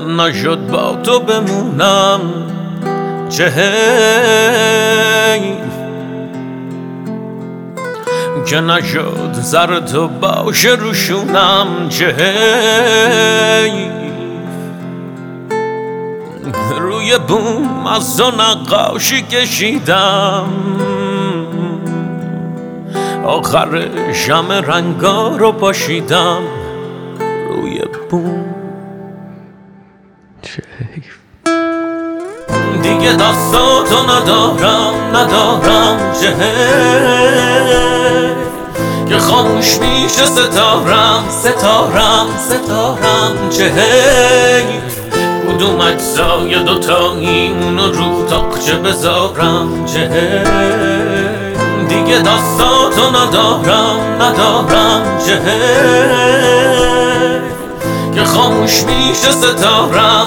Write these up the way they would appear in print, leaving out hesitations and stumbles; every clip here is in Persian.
من نشد با تو بمونم چه حیف که نشد زر تو باشه روشونم چه حیف روی بوم از تو نقاشی کشیدم آخرش همه رنگا رو پاشیدم روی بوم چه حیف دیگه دستاتو ندارم چه حیف که خاموش میشه ستارم چه حیف کدوم اجزای دوتایی اونو رو تاقچه بذارم چه حیف دیگه دستاتو ندارم چه حیف که خاموش میشه ستارم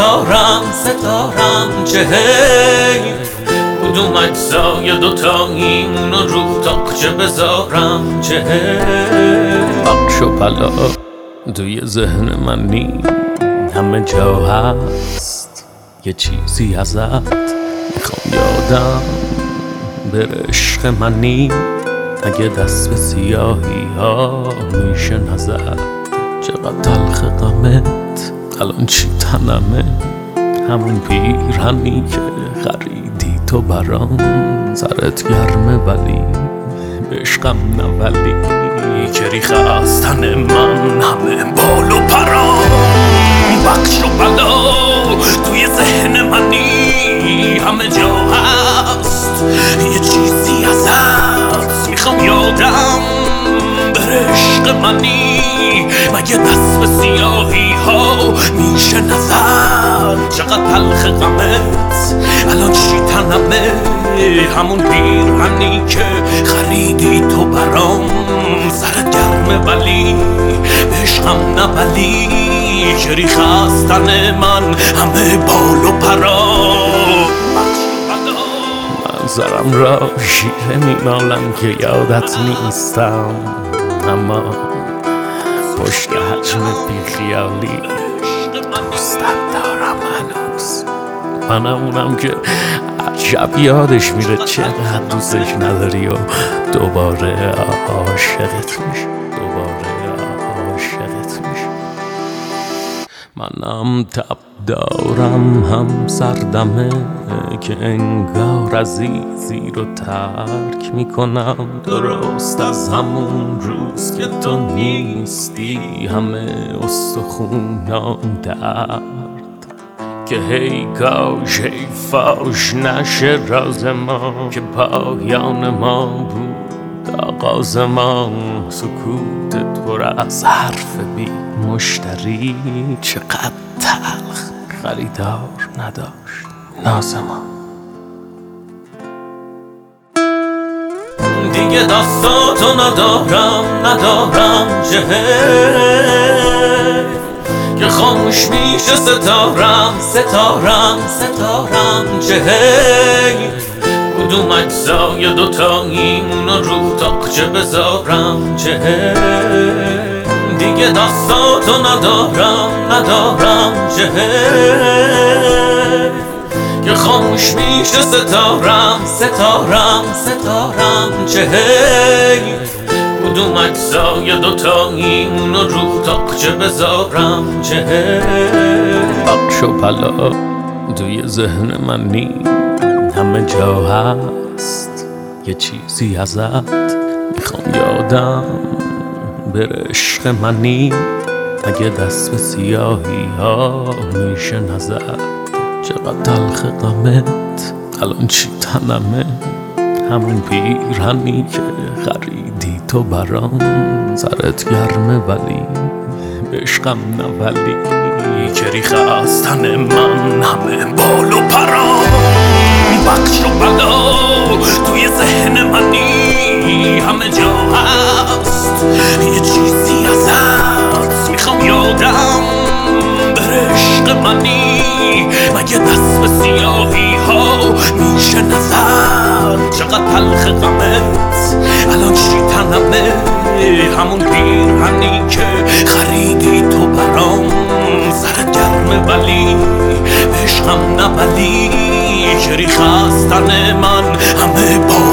چه حیف کدوم اجزای دوتایی اونو رو تاقچه بذارم چه حیف بخش و پلا توی ذهن من نی همه جا هست یه چیزی ازت میخوام یادم بره عشق منی اگه دست به سیاهی ها میشه نزد چقدر تلخ غمت الان چی تنمه همون پیرهنی که خریدی تو برام سرت گرمه ولی به عشقم نه ولی که ریخ از تن من همه بال و پرام بخش و بلا توی ذهن منی همه جا هست یه چیزی ازت میخوام یادم بره عشق منی مگه دست به سیاهی ها میشه نزد چقدر تلخ غمت الان چی تنمه همون پیرهنی که خریدی تو برام سرت گرمه ولی به عشقم نه ولی که ریخ از تن من همه بال و پرا منظرم را شیره میمالم که یادت نیستم اما پشت حجم بیخیالی دوستت دارم هنوز منم اونم که عجب یادش میره چقدر دوستش نداری و دوباره عاشقت میشه منم تب دارم هم سردمه که انگار عزیزی رو ترک میکنم درست از همون روز که تو نیستی همه استخونام درد که هی کاش هی فاش نشه راز ما که پایان ما بود آغاز ما سکوتت پر از حرف بی مشتری چقدر تلخ خریدار نداشت ناز ما دیگه دستاتو ندارم چه حیف که خاموش میشه ستارم چه حیف کدوم اجزای دوتایی اونو رو تاقچه بذارم چه حیف دیگه دستاتو ندارم چه حیف که خاموش میشه ستارم چه حیف کدوم اجزای دوتایی اونو رو تاقچه بذارم چه حیف بخش و پلا توی ذهن من نی همه جا هست یه چیزی ازت میخوام یادم بره عشق منی اگه دست به سیاهی ها میشه نزد چقدر تلخ غمت الان چی تنمه همون پیرهنی که خریدی تو برام سرت گرمه ولی به عشقم نه ولی که ریخ از تن من همه بال و پرام بخش و بلا توی ذهن منی همه جا هست یه چیزی ازت میخوام یادم بره عشق منی مگه دست به سیاهی ها میشه نزد چقدر تلخ غمت الان چی تنمه همون پیرهنی که خریدی تو برام سرت گرم همه ولی عشقم نبلی چریخ از تن من همه با